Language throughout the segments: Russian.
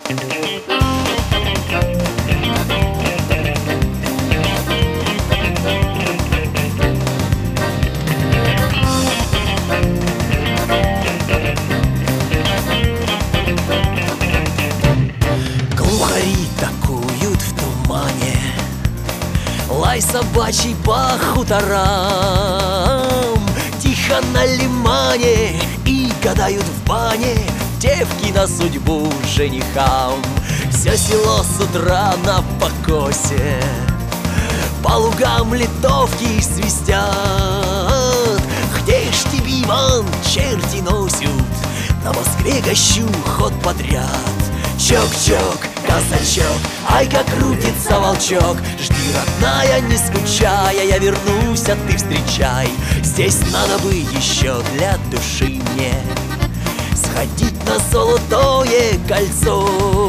Глухари такуют в тумане, лай собачий по хуторам. Тихо на лимане и гадают в бане девки на судьбу женихам. Все село с утра на покосе, по лугам литовки свистят. Где ж тебе, Иван, черти носят, на Москве гощу ход подряд. Чок-чок, казачок, ай, как крутится волчок. Жди, родная, не скучая, я вернусь, а ты встречай. Здесь надо бы еще для души мне сходить на Золотое кольцо,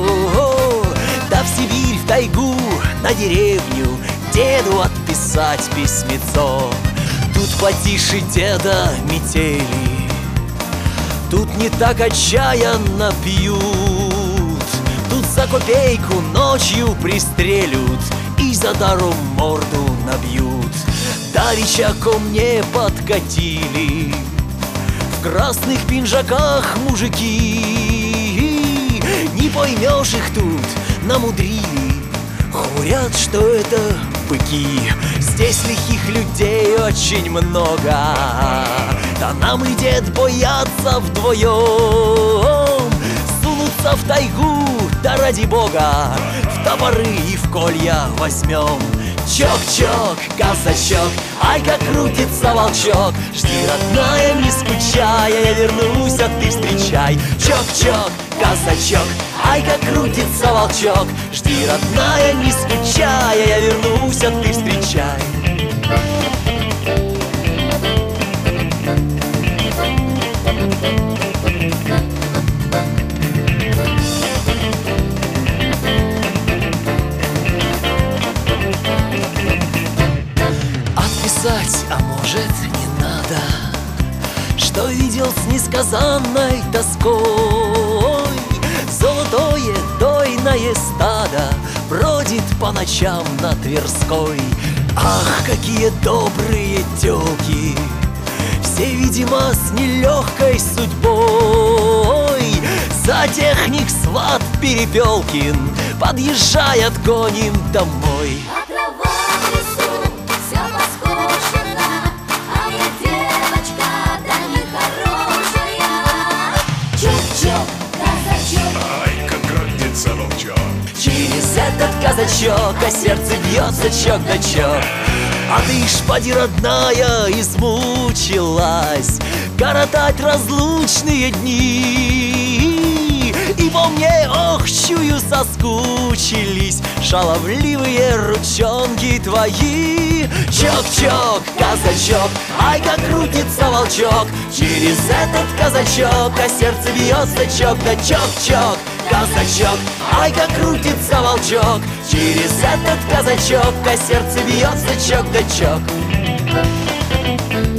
да в Сибирь, в тайгу, на деревню деду отписать письмецо. Тут потише деда метели, тут не так отчаянно пьют. Тут за копейку ночью пристрелют и за даром морду набьют. Давеча ко мне подкатили в красных пинжаках мужики. Не поймешь их тут, намудрили, говорят, что это быки. Здесь лихих людей очень много, да нам и дед боятся вдвоем сунуться в тайгу, да ради бога в топоры и в колья возьмем. Чок-чок, казачок, ай, как крутится волчок. Жди, родная, не скучая, я вернусь, а ты встречай. Чок-чок, казачок, ай, как крутится волчок. Жди, родная, не скучая, я вернусь, а ты встречай. А может, не надо, что видел с несказанной тоской. Золотое дойное стадо бродит по ночам на Тверской. Ах, какие добрые тёлки, все, видимо, с нелегкой судьбой. Затехник сват Перепелкин подъезжает, гоним домой. Через этот казачок, а сердце бьется чок да чок. А ты ж, поди, родная, измучилась коротать разлучные дни. И по мне, ох, чую, соскучились шаловливые ручонки твои. Чок-чок, казачок, ай, как крутится волчок. Через этот казачок, а сердце бьется чок да чок-чок. Казачок, ай, как крутится волчок. Через этот казачок, а сердце бьется чок да чок.